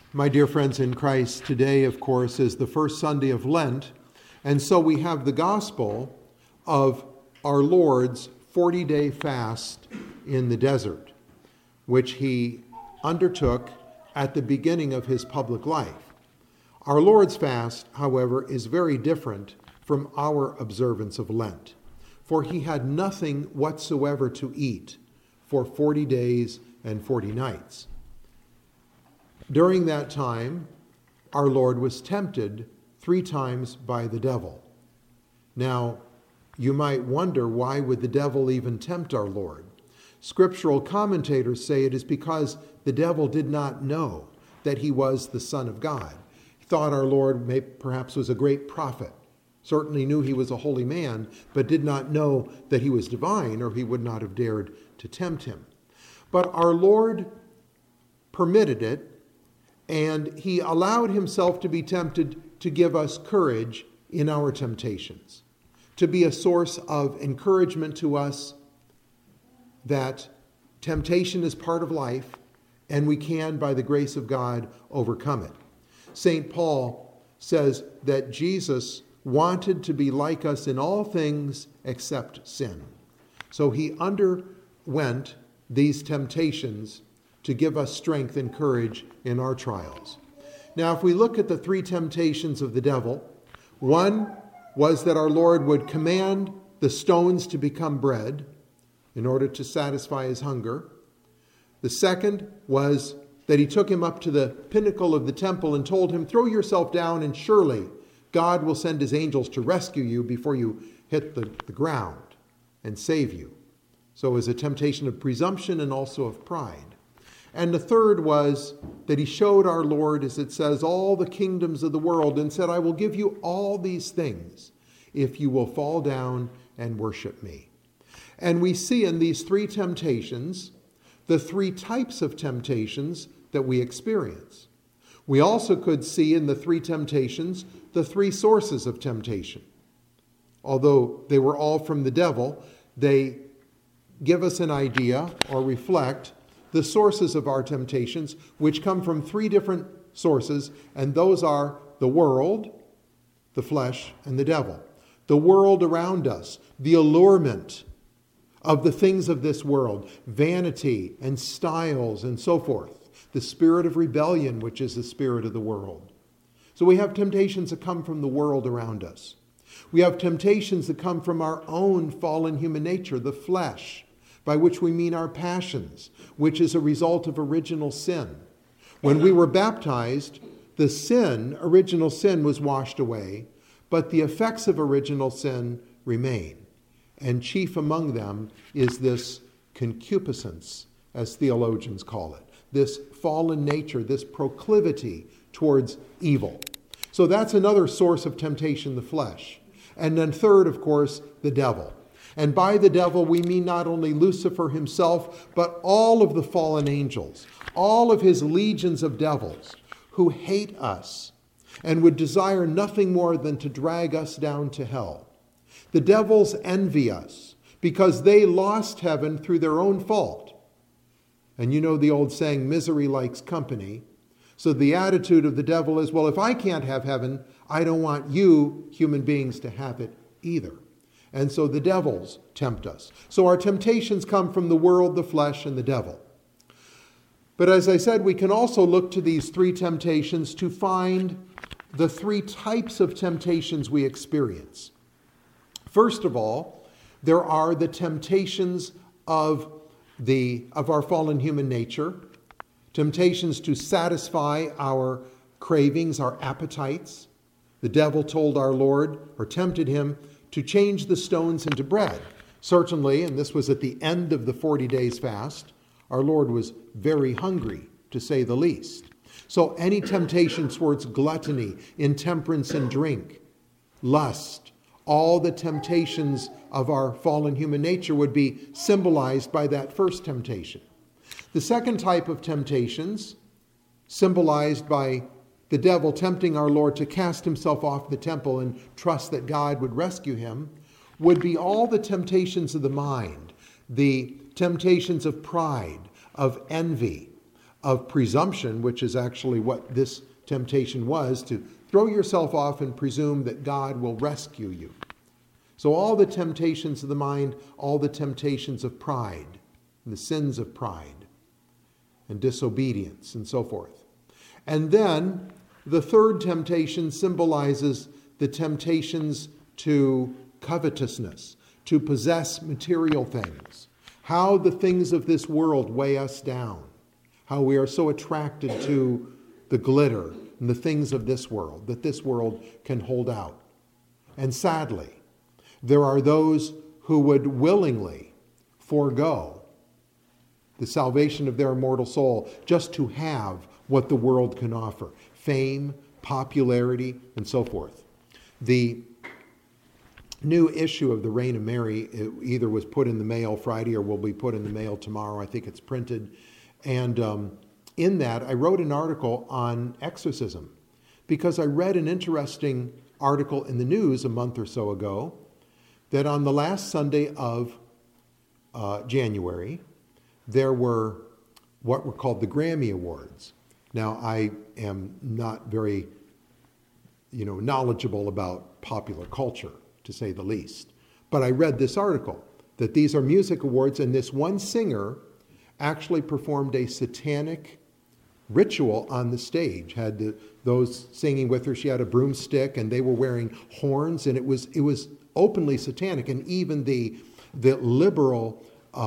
My dear friends in Christ, today, of course, is the first Sunday of Lent, and so we have the gospel of our Lord's 40-day fast in the desert, which he undertook at the beginning of his public life. Our Lord's fast, however, is very different from our observance of Lent, for he had nothing whatsoever to eat for 40 days and 40 nights. During that time, our Lord was tempted 3 times by the devil. Now, you might wonder, why would the devil even tempt our Lord? Scriptural commentators say it is because the devil did not know that he was the Son of God. He thought our Lord perhaps was a great prophet, certainly knew he was a holy man, but did not know that he was divine, or he would not have dared to tempt him. But our Lord permitted it, and he allowed himself to be tempted to give us courage in our temptations, to be a source of encouragement to us that temptation is part of life, and we can, by the grace of God, overcome it. St. Paul says that Jesus wanted to be like us in all things except sin. So he underwent these temptations to give us strength and courage in our trials. Now, if we look at the 3 temptations of the devil, one was that our Lord would command the stones to become bread in order to satisfy his hunger. The second was that he took him up to the pinnacle of the temple and told him, "Throw yourself down and surely God will send his angels to rescue you before you hit the ground and save you." So it was a temptation of presumption and also of pride. And the third was that he showed our Lord, as it says, all the kingdoms of the world, and said, "I will give you all these things if you will fall down and worship me." And we see in these 3 temptations the 3 types of temptations that we experience. We also could see in the 3 temptations the 3 sources of temptation. Although they were all from the devil, they give us an idea or reflect the sources of our temptations, which come from 3 different sources, and those are the world, the flesh, and the devil. The world around us, the allurement of the things of this world, vanity and styles and so forth, the spirit of rebellion, which is the spirit of the world. So we have temptations that come from the world around us. We have temptations that come from our own fallen human nature, the flesh, by which we mean our passions, which is a result of original sin. When we were baptized, the original sin was washed away, but the effects of original sin remain. And chief among them is this concupiscence, as theologians call it, this fallen nature, this proclivity towards evil. So that's another source of temptation, the flesh. And then third, of course, the devil. And by the devil, we mean not only Lucifer himself, but all of the fallen angels, all of his legions of devils who hate us and would desire nothing more than to drag us down to hell. The devils envy us because they lost heaven through their own fault. And you know the old saying, misery likes company. So the attitude of the devil is, well, if I can't have heaven, I don't want you, human beings, to have it either. And so the devils tempt us. So our temptations come from the world, the flesh, and the devil. But as I said, we can also look to these 3 temptations to find the 3 types of temptations we experience. First of all, there are the temptations of our fallen human nature, temptations to satisfy our cravings, our appetites. The devil told our Lord, or tempted him, to change the stones into bread. Certainly, and this was at the end of the 40 days fast, our Lord was very hungry, to say the least. So any temptation towards gluttony, intemperance in drink, lust, all the temptations of our fallen human nature would be symbolized by that first temptation. The second type of temptations, symbolized by the devil tempting our Lord to cast himself off the temple and trust that God would rescue him, would be all the temptations of the mind, the temptations of pride, of envy, of presumption, which is actually what this temptation was, to throw yourself off and presume that God will rescue you. So all the temptations of the mind, all the temptations of pride, and the sins of pride, and disobedience, and so forth. And then the third temptation symbolizes the temptations to covetousness, to possess material things, how the things of this world weigh us down, how we are so attracted to the glitter and the things of this world, that this world can hold out. And sadly, there are those who would willingly forego the salvation of their immortal soul just to have what the world can offer: fame, popularity, and so forth. The new issue of the Reign of Mary either was put in the mail Friday or will be put in the mail tomorrow. I think it's printed. And in that, I wrote an article on exorcism because I read an interesting article in the news a month or so ago that on the last Sunday of January, there were what were called the Grammy Awards. Now, I am not very, knowledgeable about popular culture, to say the least. But I read this article that these are music awards, and this one singer actually performed a satanic ritual on the stage, had those singing with her. She had a broomstick, and they were wearing horns, and it was openly satanic. And even the liberal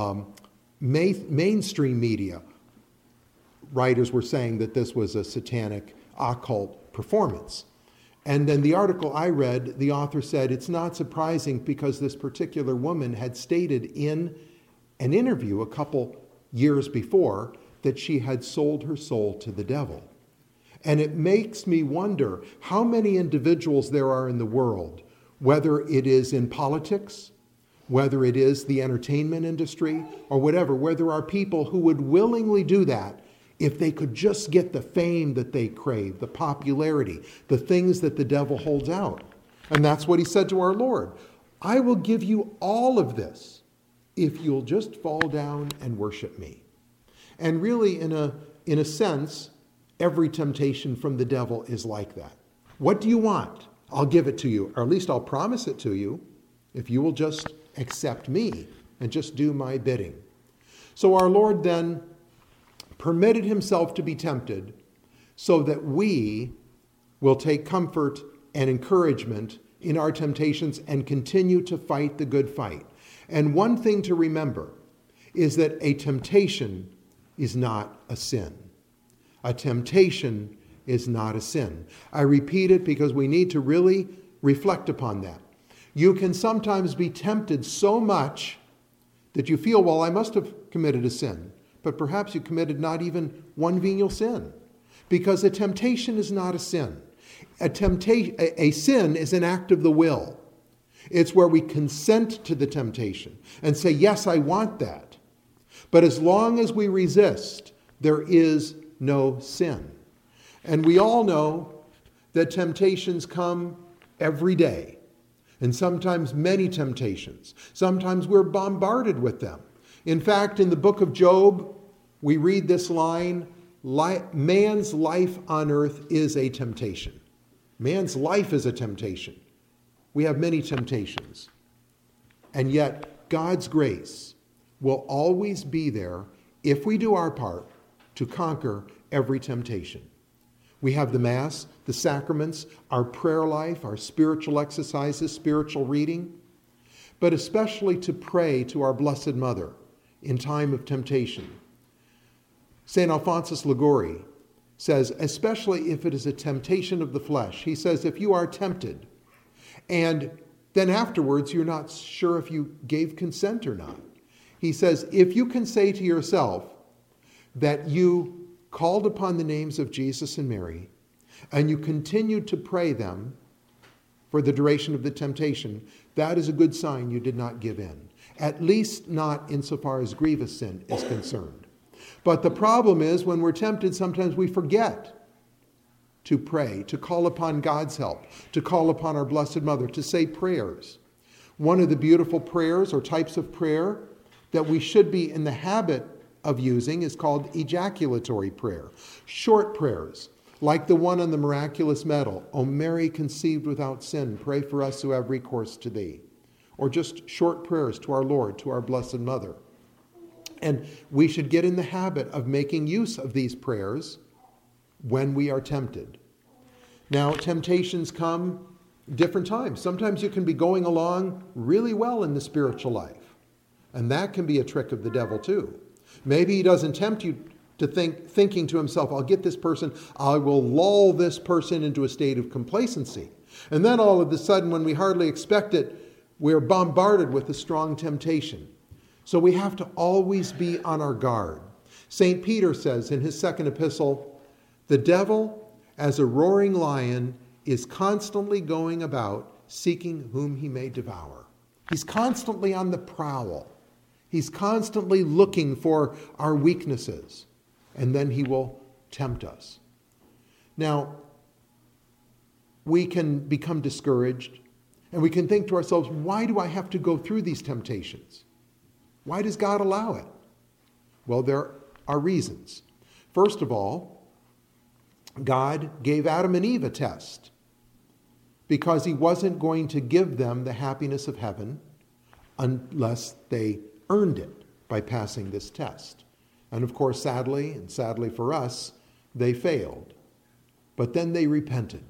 mainstream media writers were saying that this was a satanic occult performance. And then the article I read, the author said it's not surprising because this particular woman had stated in an interview a couple years before that she had sold her soul to the devil. And it makes me wonder how many individuals there are in the world, whether it is in politics, whether it is the entertainment industry, or whatever, where there are people who would willingly do that if they could just get the fame that they crave, the popularity, the things that the devil holds out. And that's what he said to our Lord. I will give you all of this if you'll just fall down and worship me. And really, in a sense, every temptation from the devil is like that. What do you want? I'll give it to you, or at least I'll promise it to you, if you will just accept me and just do my bidding. So our Lord then permitted himself to be tempted so that we will take comfort and encouragement in our temptations and continue to fight the good fight. And one thing to remember is that a temptation is not a sin. A temptation is not a sin. I repeat it because we need to really reflect upon that. You can sometimes be tempted so much that you feel, well, I must have committed a sin. But perhaps you committed not even one venial sin, because a temptation is not a sin. A sin is an act of the will. It's where we consent to the temptation and say, yes, I want that. But as long as we resist, there is no sin. And we all know that temptations come every day, and sometimes many temptations. Sometimes we're bombarded with them. In fact, in the book of Job, we read this line, man's life on earth is a temptation. Man's life is a temptation. We have many temptations. And yet, God's grace will always be there if we do our part to conquer every temptation. We have the Mass, the sacraments, our prayer life, our spiritual exercises, spiritual reading, but especially to pray to our Blessed Mother in time of temptation. St. Alphonsus Liguori says, especially if it is a temptation of the flesh, he says, if you are tempted and then afterwards you're not sure if you gave consent or not, he says, if you can say to yourself that you called upon the names of Jesus and Mary and you continued to pray them for the duration of the temptation, that is a good sign you did not give in, at least not insofar as grievous sin is concerned. But the problem is when we're tempted, sometimes we forget to pray, to call upon God's help, to call upon our Blessed Mother, to say prayers. One of the beautiful prayers or types of prayer that we should be in the habit of using is called ejaculatory prayer. Short prayers, like the one on the miraculous medal, O Mary conceived without sin, pray for us who have recourse to thee. Or just short prayers to our Lord, to our Blessed Mother. And we should get in the habit of making use of these prayers when we are tempted. Now, temptations come different times. Sometimes you can be going along really well in the spiritual life, and that can be a trick of the devil too. Maybe he doesn't tempt you to thinking to himself, I'll get this person, I will lull this person into a state of complacency. And then all of a sudden, when we hardly expect it, we're bombarded with a strong temptation. So we have to always be on our guard. St. Peter says in his second epistle, the devil, as a roaring lion, is constantly going about seeking whom he may devour. He's constantly on the prowl. He's constantly looking for our weaknesses, and then he will tempt us. Now, we can become discouraged, and we can think to ourselves, why do I have to go through these temptations? Why does God allow it? Well, there are reasons. First of all, God gave Adam and Eve a test because he wasn't going to give them the happiness of heaven unless they earned it by passing this test. And of course, sadly for us, they failed. But then they repented.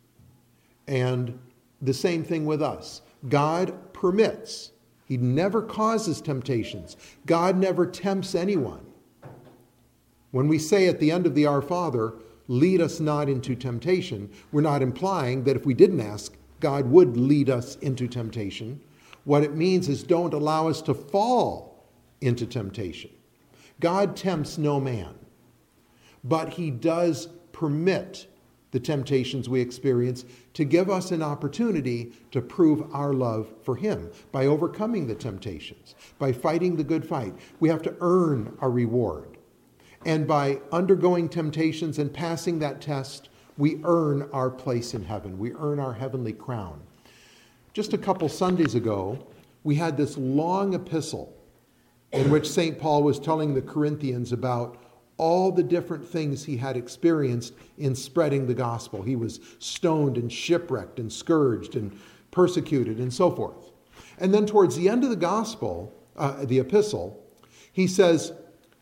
And the same thing with us. God permits. He never causes temptations. God never tempts anyone. When we say at the end of the Our Father, lead us not into temptation, we're not implying that if we didn't ask, God would lead us into temptation. What it means is don't allow us to fall into temptation. God tempts no man, but he does permit the temptations we experience to give us an opportunity to prove our love for him by overcoming the temptations, by fighting the good fight. We have to earn our reward. And by undergoing temptations and passing that test, we earn our place in heaven. We earn our heavenly crown. Just a couple Sundays ago, we had this long epistle in which St. Paul was telling the Corinthians about all the different things he had experienced in spreading the gospel. He was stoned and shipwrecked and scourged and persecuted and so forth. And then towards the end of the epistle, he says,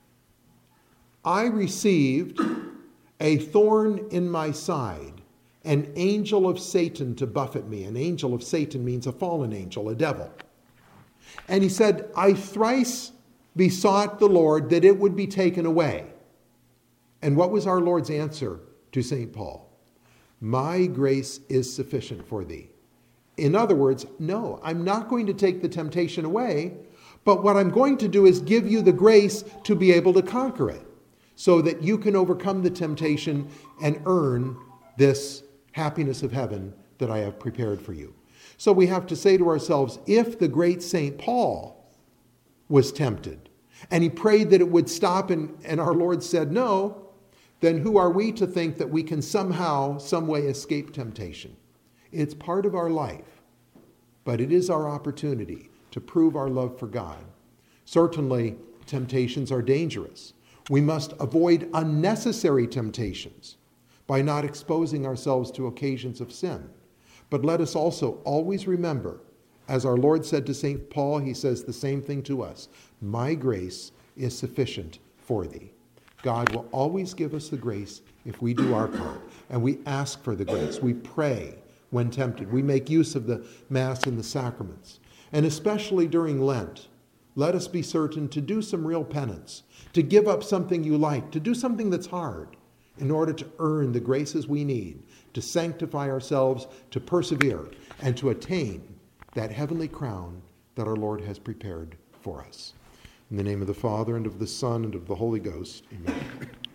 I received a thorn in my side, an angel of Satan to buffet me. An angel of Satan means a fallen angel, a devil. And he said, I thrice besought the Lord that it would be taken away. And what was our Lord's answer to St. Paul? My grace is sufficient for thee. In other words, no, I'm not going to take the temptation away, but what I'm going to do is give you the grace to be able to conquer it so that you can overcome the temptation and earn this happiness of heaven that I have prepared for you. So we have to say to ourselves, if the great St. Paul was tempted and he prayed that it would stop and our Lord said no, then who are we to think that we can somehow, some way escape temptation? It's part of our life, but it is our opportunity to prove our love for God. Certainly, temptations are dangerous. We must avoid unnecessary temptations by not exposing ourselves to occasions of sin. But let us also always remember, as our Lord said to St. Paul, he says the same thing to us, my grace is sufficient for thee. God will always give us the grace if we do our part. And we ask for the grace. We pray when tempted. We make use of the Mass and the sacraments. And especially during Lent, let us be certain to do some real penance, to give up something you like, to do something that's hard in order to earn the graces we need to sanctify ourselves, to persevere, and to attain that heavenly crown that our Lord has prepared for us. In the name of the Father, and of the Son, and of the Holy Ghost, amen.